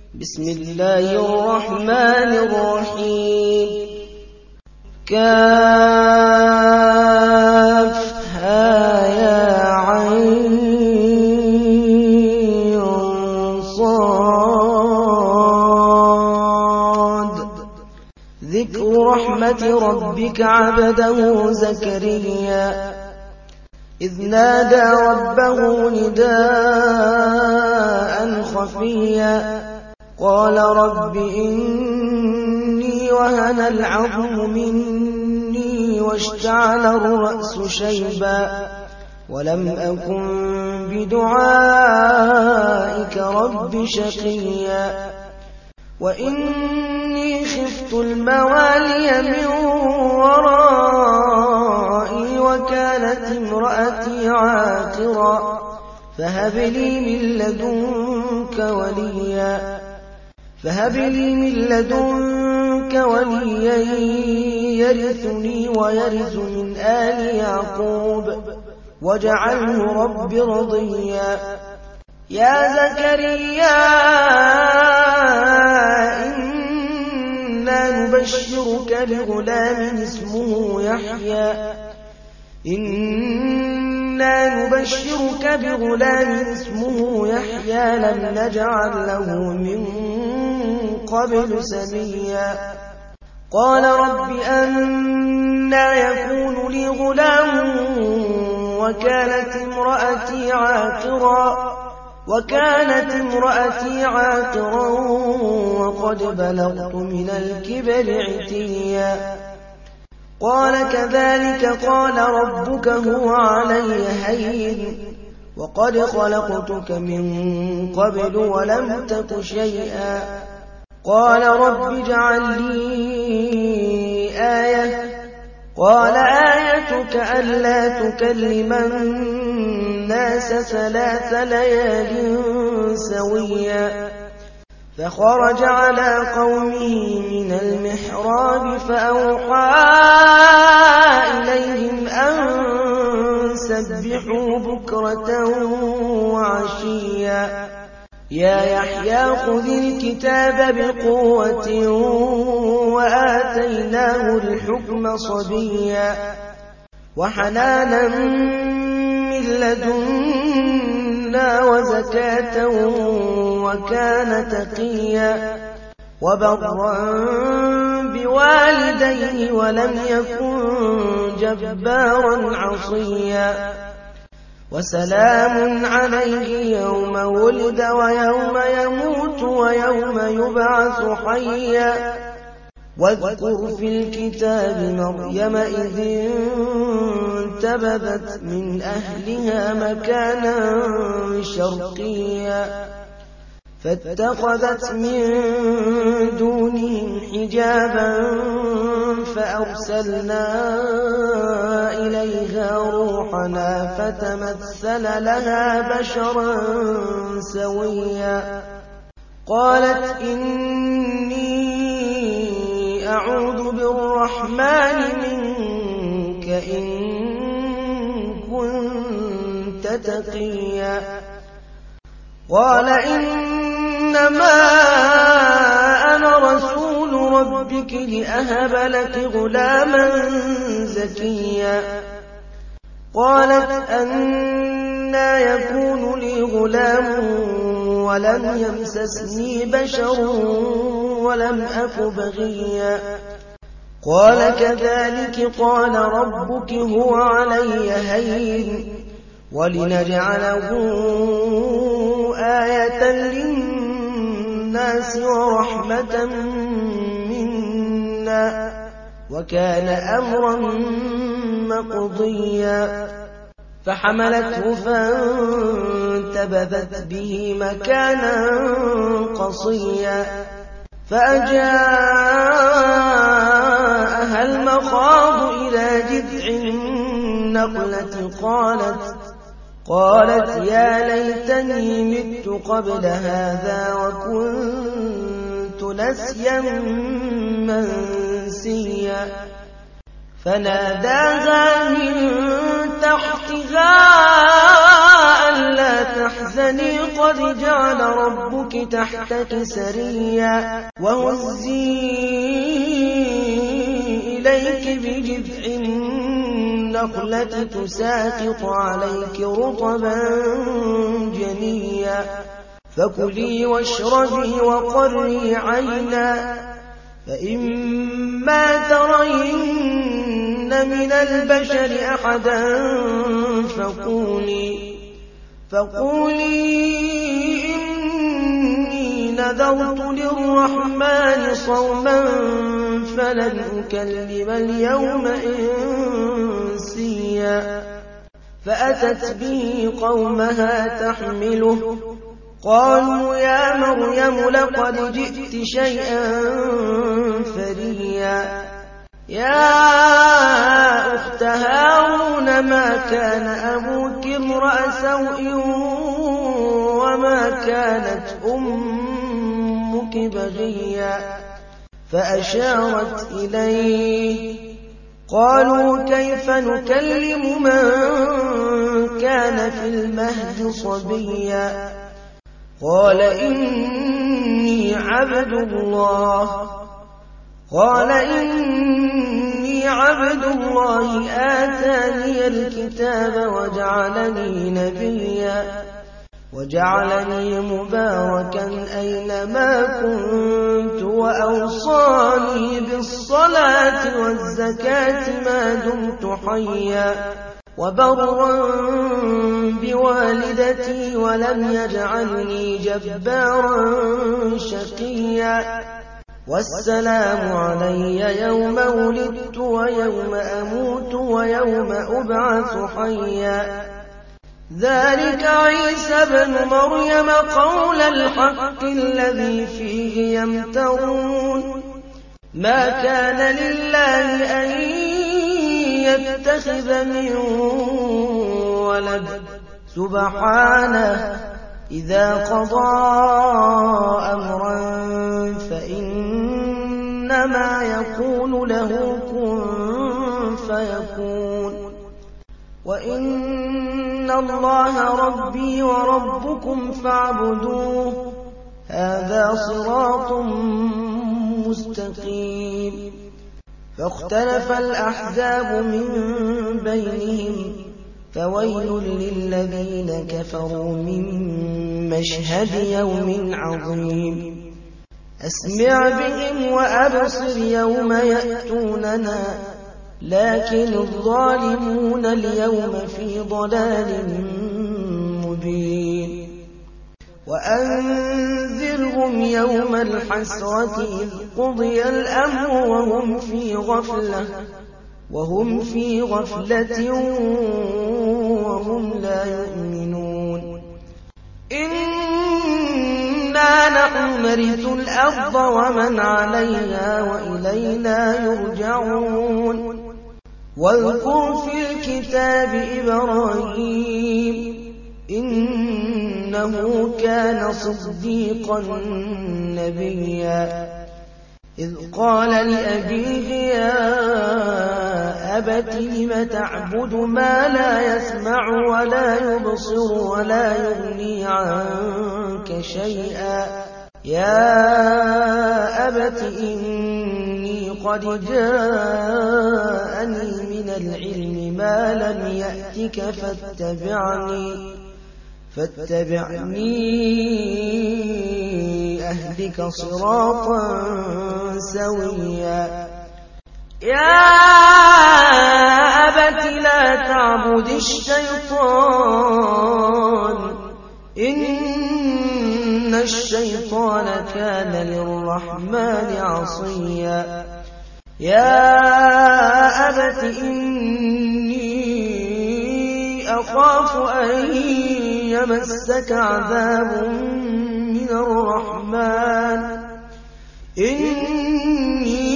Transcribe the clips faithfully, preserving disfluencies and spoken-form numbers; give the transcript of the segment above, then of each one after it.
بسم الله الرحمن الرحيم كافها يا عين صاد ذكر رحمة ربك عبده زكريا إذ نادى ربه نداء خفيا قال رب إني وهن العظم مني واشتعل الرأس شيبا ولم أكن بدعائك رب شقيا وإني خفت الموالي من ورائي وكانت امرأتي عاقرا فهب لي من لدنك وليا فهب لي من لدنك وليا يرثني ويرث من آل يعقوب واجعله رب رضيا يا زكريا إنا نبشرك بغلام اسمه يحيى إنا نبشرك بغلام اسمه يحيى لم نجعل له من قبل سميا قال رب أنى يكون لي غلام وكانت امرأتي عاقرا وكانت امرأتي عاقرا وقد بلغت من الكبر عتيا قال كذلك قال ربك هو علي هين وقد خلقتك من قبل ولم تك شيئا قال رب اجعل لي آية قال آيتك ألا تكلم الناس ثلاث ليال سويا فخرج على قومه من المحراب فأوحى إليهم أن سبحوا بكرة وعشيا يا يحيى خذ الكتاب بقوة وآتيناه الحكم صبيا وحنانا من لدنا وزكاة وكان تقيا وبرا بوالديه ولم يكن جبارا عصيا وسلام عليه يوم ولد ويوم يموت ويوم يبعث حيا واذكر في الكتاب مريم إذ انتبذت من أهلها مكانا شرقيا فاتخذت من دونهم حجابا فأرسلنا إليها روحنا فتمثل لها بشرا سويا قالت إني أعوذ بالرحمن منك إن كنت تقيا قال إنما أنا رسول ربك لأهب لك غلاما زكيا قالت أنى يكون لي غلام ولم يمسسني بشر ولم أك بغيا قال كذلك قال ربك هو علي هين ولنجعله آية للناس ورحمة منا وكان أمرا مقضيا فحملته فانتبذت به مكانا قصيا فأجاءها المخاض إلى جذع النخلة قالت قالت يا ليتني مت قبل هذا وكنت نسيا منسيا فناداها من تحتها ألا تحزني قد جعل ربك تحتك سريا وهزي إليك بجذع النخلة تساقط عليك رطبا جنيا فكلي واشربي وقري عينا فإما ترين من البشر أحدا فقولي فقولي إني نذرت للرحمن صوما فلن أكلم اليوم إنسيا فأتت به قومها تحمله قالوا يا مريم لقد جئت شيئا فريا يا أخت هارون ما كان أبوك امرأ سوء وما كانت أمك بغيا فأشارت إليه قالوا كيف نكلم من كان في المهد صبيا قال إني عبد الله قال إني عبد الله آتاني الكتاب وجعلني نبيا وجعلني مباركا أينما كنت وأوصاني بالصلاة والزكاة ما دمت حيا وبرا بوالدتي ولم يجعلني جبارا شقيا والسلام علي يوم ولدت ويوم أموت ويوم أبعث حيا ذلك عيسى بن مريم قول الحق الذي فيه يمترون ما كان لله أن يتخذ من ولد سبحانه إذا قضى أمرا فإنما يقول له كن فيكون وإن الله ربي وربكم فاعبدوه هذا صراط مستقيم فاختلف الأحزاب من بينهم فويل للذين كفروا من مشهد يوم عظيم أسمع بهم وأبصر يوم يأتوننا لكن الظالمون اليوم في ضلال مبين وأنذرهم يوم الحسرة إذ قضي الأمر وهم في غفلة وهم في غفلة وهم لا يؤمنون إنا نحن نرث الأرض ومن عليها وإلينا يرجعون واذكر في الكتاب إبراهيم إنه كان صديقا نبيا إذ قال لأبيه يا أبت لم تعبد ما لا يسمع ولا يبصر ولا يغني عنك شيئا يا أبت إني قد جاءني من العلم ما لم يأتك فاتبعني فاتبعني أهدك صراطا سويا يا أبت لا تعبد الشيطان إن الشيطان كان للرحمن عصيا يا أبت إني أخاف أن يمسك عذاب من الرحمن إني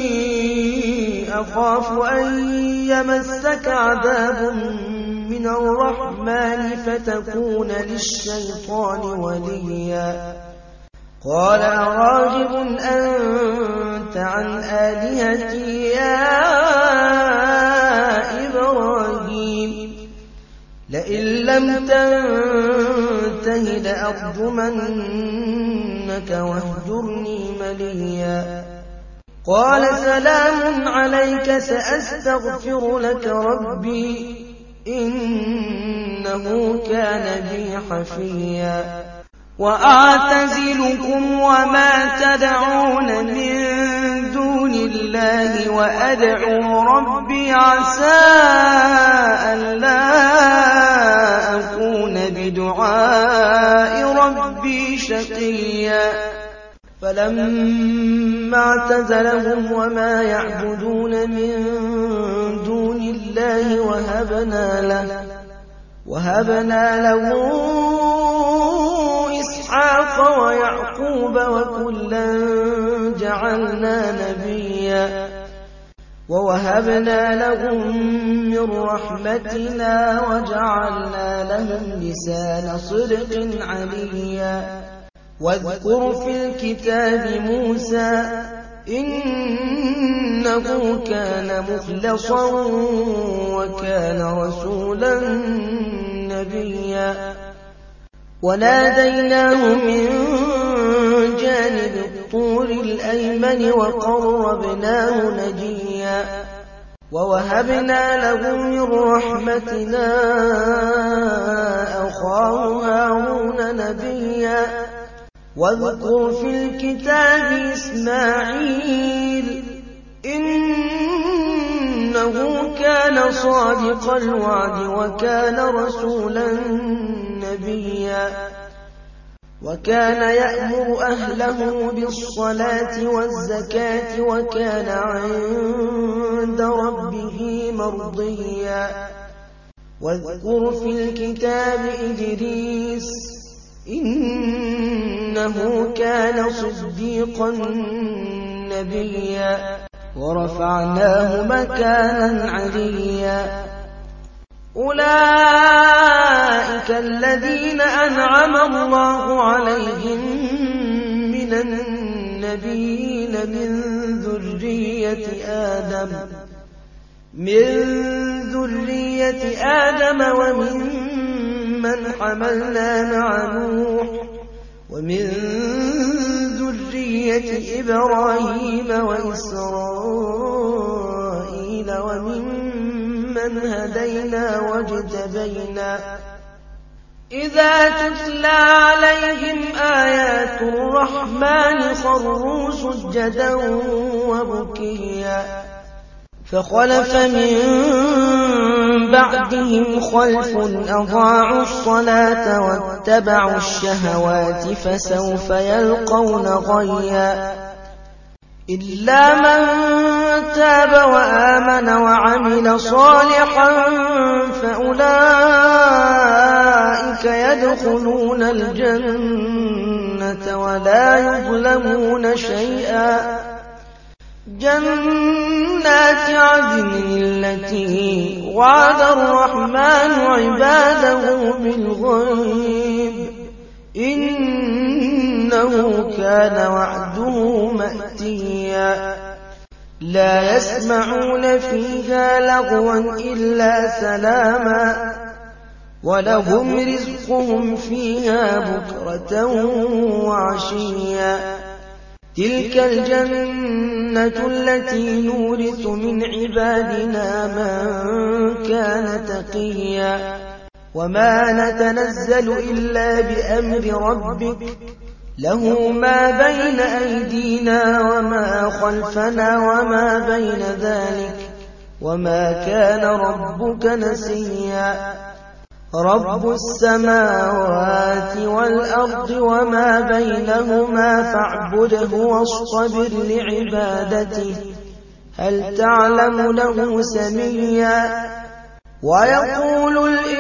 أخاف أن يمسك عذاب من الرحمن فتكون للشيطان وليا قال أراغب أنت عن آلهتي يا إبراهيم لئن لم تنته تنته لأرجمنك واهجرني مليا قال سلام عليك سأستغفر لك ربي إنه كان بي حفيا وأعتزلكم وما تدعون من دون الله وأدعو ربي عسى ألا أكون بدعاء ربي شقيا فلما اعتزلهم وما يعبدون من دون الله وهبنا له وهبنا له إسحاق ويعقوب وكلا جعلنا نبيا ووهبنا لهم من رحمتنا وجعلنا لهم لسان صدق عليا واذكر في الكتاب موسى إنه كان مخلصا وكان رسولا نبيا وناديناه من جانب الطور الأيمن وقربناه نجيا ووهبنا له من رحمتنا أخاه هارون نبيا واذكر في الكتاب إسماعيل إنه كان صادق الوعد وكان رسولا نبيا وكان يأمر أهله بالصلاة والزكاة وكان عند ربه مرضيا واذكر في الكتاب إدريس إنه كان صديقا نبيا ورفعناه مكانا عليا أولئك الذين أنعم الله عليهم من النبيين من ذرية آدم من ذرية آدم ومن من حملنا مع نوح ومن ذرية إبراهيم وإسرائيل ومن من هدينا واجتبينا إذا تتلى عليهم آيات الرحمن خروا سجدا وبكيا فخلف من بعدهم خلف أضاعوا الصلاة واتبعوا الشهوات فسوف يلقون غيا إلا من تاب وآمن وعمل صالحا فأولئك يدخلون الجنة ولا يظلمون شيئا جنات عدن التي وعد الرحمن عباده بالغيب إنه كان وعده مأتيا لا يسمعون فيها لغوا إلا سلاما ولهم رزقهم فيها بكرة وعشيا تلك الجنة التي نورث من عبادنا من كان تقيا وما نتنزل إلا بأمر ربك له ما بين أيدينا وما خلفنا وما بين ذلك وما كان ربك نسيا رب السماوات والأرض وما بينهما فاعبده واصطبر لعبادته هل تعلم له سميا ويقول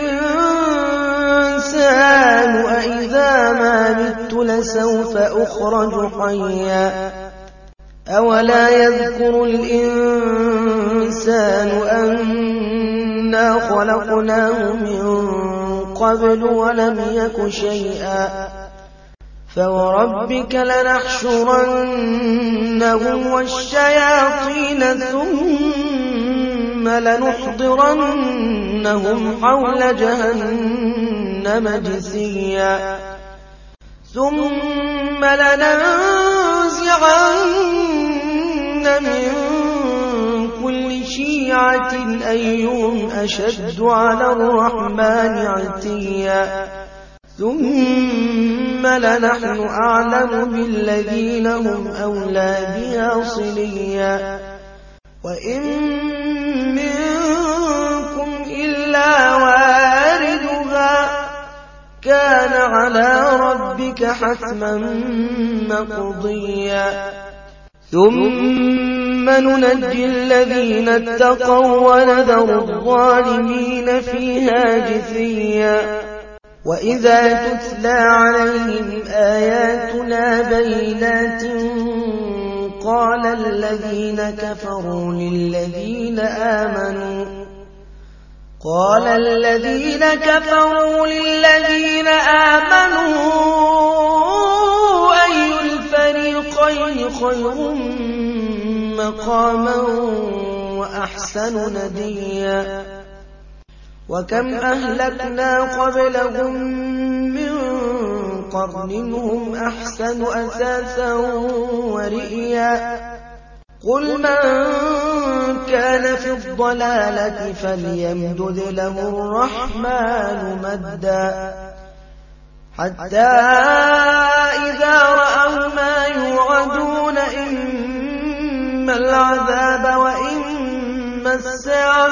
الإنسان أإذا ما مت لسوف أخرج حيا أولا يذكر الإنسان أنا خلقناه من قبل ولم يك شيئا فوربك لنحشرنهم والشياطين ثم لنحضرنهم حول جهنم جثيا ثم لننزعن من كل شيعة أيهم أشد على الرحمن عتيا ثم لنحن أعلم بالذين هم أولى بها صليا وإن منكم إلا واردها كان على ربك حتما مقضيا ثم ننجي الذين اتقوا ونذر الظالمين فيها جثيا وإذا تتلى عليهم آياتنا بينات قال الذين كفروا للذين آمنوا قال الذين كفروا للذين آمنوا أي الفريقين خير مقاما وأحسن نديا وكم أهلكنا قبلهم من قرن هم أحسن أثاثا ورئيا قل من كان في الضلالة فليمدد له الرحمن مدا حتى إذا رأوا ما يوعدون إما العذاب وإما الساعة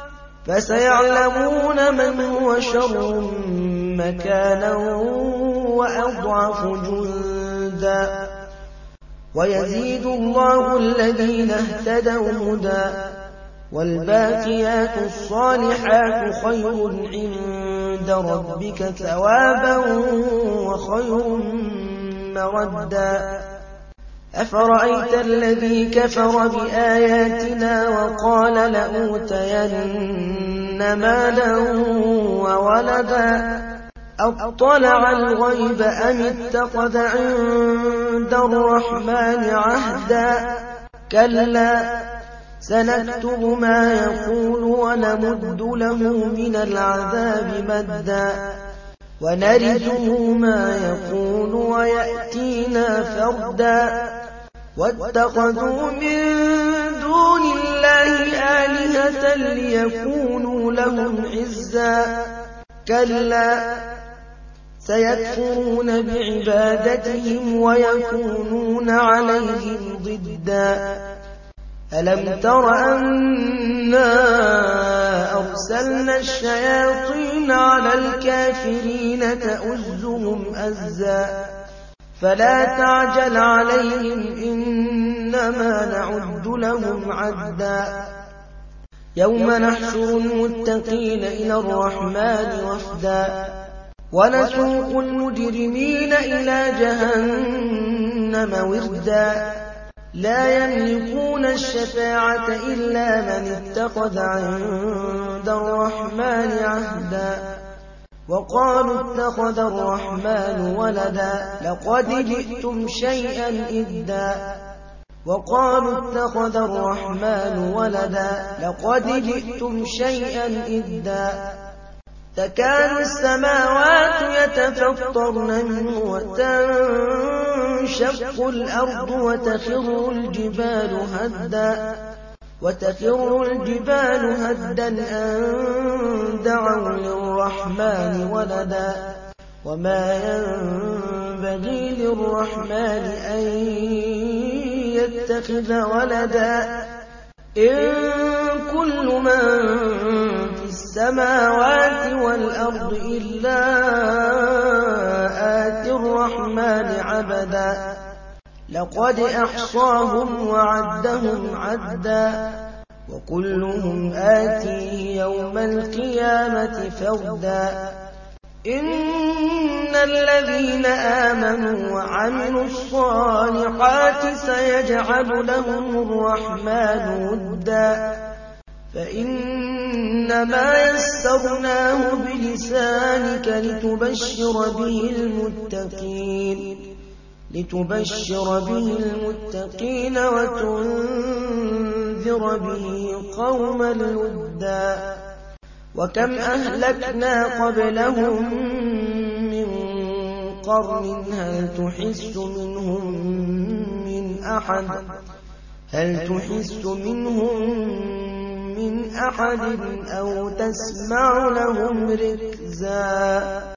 فسيعلمون من هو شر مكانا وأضعف جندا ويزيد الله الذين اهتدوا هدى والباقيات الصالحات خير عند ربك ثوابا وخير مردا أفرأيت الذي كفر بآياتنا وقال لأوتين مالا وولدا أطلع الغيب أم اتخذ عند الرحمن عهدا كلا سنكتب ما يقول ونمد له من العذاب مدا ونرثه ما يقول ويأتينا فردا واتخذوا من دون الله آلهة ليكونوا لهم عزا كلا سيكفرون بعبادتهم ويكونون عليهم ضدا ألم تر أنا أرسلنا الشياطين على الكافرين تؤزهم أزا فلا تعجل عليهم إنما نعد لهم عدا يوم نحشر المتقين إلى الرحمن وفدا ونسوق المجرمين إلى جهنم وردا لا يملكون الشفاعة إلا من اتخذ عند الرحمن عهدا وقالوا اتخذ الرحمن ولدا لقد جئتم شيئا إدا وقالوا اتخذ الرحمن ولدا لقد جئتم شيئا إدا تكاد السماوات يتفطرن منه وتنشق الأرض وتخر الجبال هدا وتخر الجبال هدا أن دعوا للرحمن ولدا وما ينبغي للرحمن أن يتخذ ولدا إن كل من في السماوات والأرض إلا آتي الرحمن عبدا لقد أحصاهم وعدهم عدا وكلهم آتيه يوم القيامة فردا إن الذين آمنوا وعملوا الصالحات سيجعل لهم الرحمن ودا فإنما يسرناه بلسانك لتبشر به المتقين لتبشر به المتقين وتنذر به قوما لدا وكم أهلكنا قبلهم من قرن هل تحس منهم من أحد هل تحس منهم من أحد أو تسمع لهم ركزا